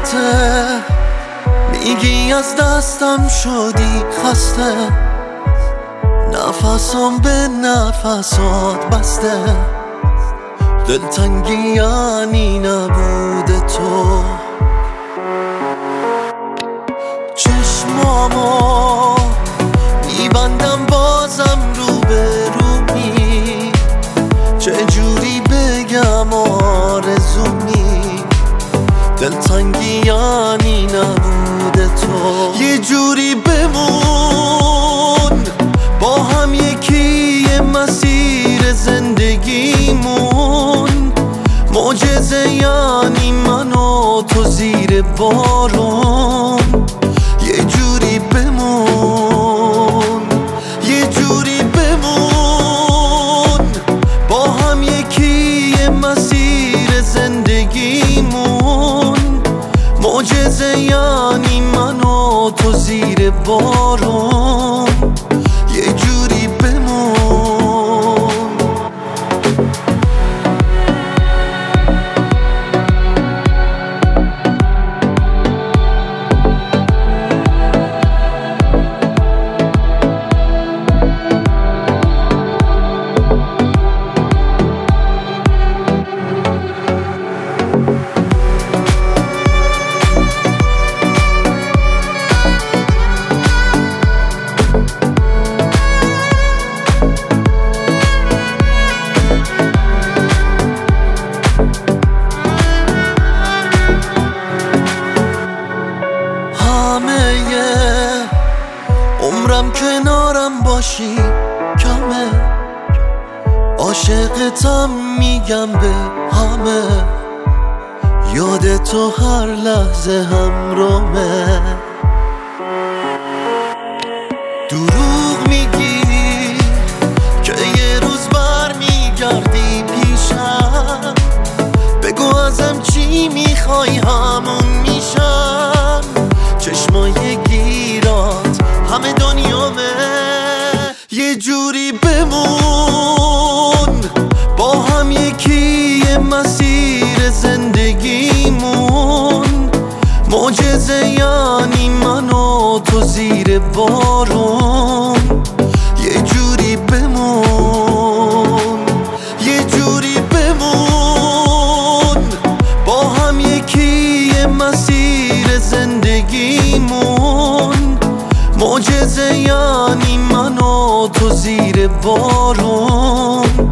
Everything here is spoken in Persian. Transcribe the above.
غلطه، میگی از دستم شدی خسته، نفسم به نفسات بسته، دلتنگی یعنی نبود تو. چشمامو میبندم بازم رو به رومی، چجوری بگم آرزومی، دلتنگی یعنی نبود تو. یه جوری بمون با هم یکی مسیر زندگیمون، معجزه یعنی من و تو زیر بارون. یه جوری بمون، یه جوری بمون با هم یکی مسیر زندگیمون، معجزه یعنی من و تو زیر بارون. یه جوری بمون. عمرم کنارم باشی کمه، عاشقتم میگم به همه، یاد تو هر لحظه همراهمه. دروغ میگی که یه روز بر میگردی پیشم، بگو ازم چی میخوای همون میشم. چشمای گیرات همه دنیامه، یه جوری بمون با هم یکی مسیر زندگیمون، معجزه یعنی من و تو زیر بارون. یه جوری بمون، یه جوری بمون با هم یکی مسیر زندگیمون، معجزه یعنی من و تو زیر بارون.